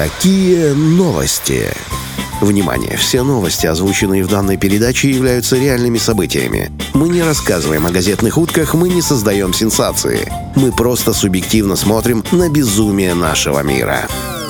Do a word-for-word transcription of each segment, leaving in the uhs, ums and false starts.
Такие новости. Внимание! Все новости, озвученные в данной передаче, являются реальными событиями. Мы не рассказываем о газетных утках, мы не создаем сенсации. Мы просто субъективно смотрим на безумие нашего мира.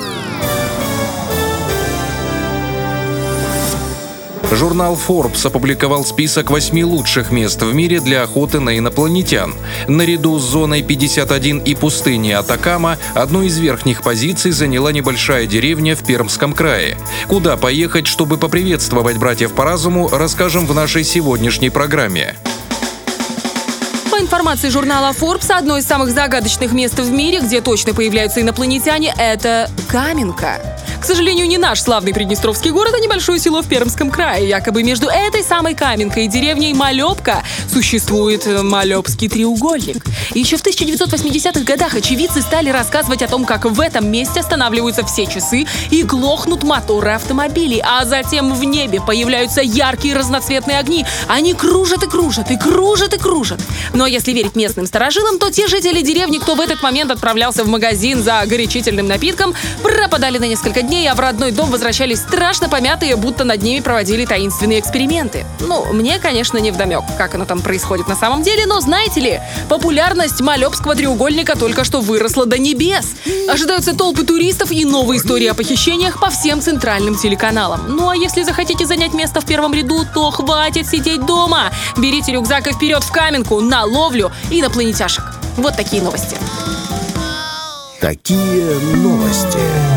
Журнал Forbes опубликовал список восьми лучших мест в мире для охоты на инопланетян. Наряду с зоной пятьдесят один и пустыней Атакама одну из верхних позиций заняла небольшая деревня в Пермском крае. Куда поехать, чтобы поприветствовать братьев по разуму, расскажем в нашей сегодняшней программе. По информации журнала Forbes, одно из самых загадочных мест в мире, где точно появляются инопланетяне, это Каменка. К сожалению, не наш славный приднестровский город, а небольшое село в Пермском крае. Якобы между этой самой Каменкой и деревней Малёбка существует Малёбский треугольник. Еще в тысяча девятьсот восьмидесятых годах очевидцы стали рассказывать о том, как в этом месте останавливаются все часы и глохнут моторы автомобилей, а затем в небе появляются яркие разноцветные огни. Они кружат и кружат, и кружат и кружат. Но если верить местным старожилам, то те жители деревни, кто в этот момент отправлялся в магазин за горячительным напитком, пропадали на несколько дней, а в родной дом возвращались страшно помятые, будто над ними проводили таинственные эксперименты. Ну, мне, конечно, не вдомек, как оно там происходит на самом деле, но знаете ли, популярность Малёбского треугольника только что выросла до небес. Ожидаются толпы туристов и новые истории о похищениях по всем центральным телеканалам. Ну а если захотите занять место в первом ряду, то хватит сидеть дома. Берите рюкзак и вперед в Каменку на ловлю инопланетяшек. Вот такие новости. Такие новости.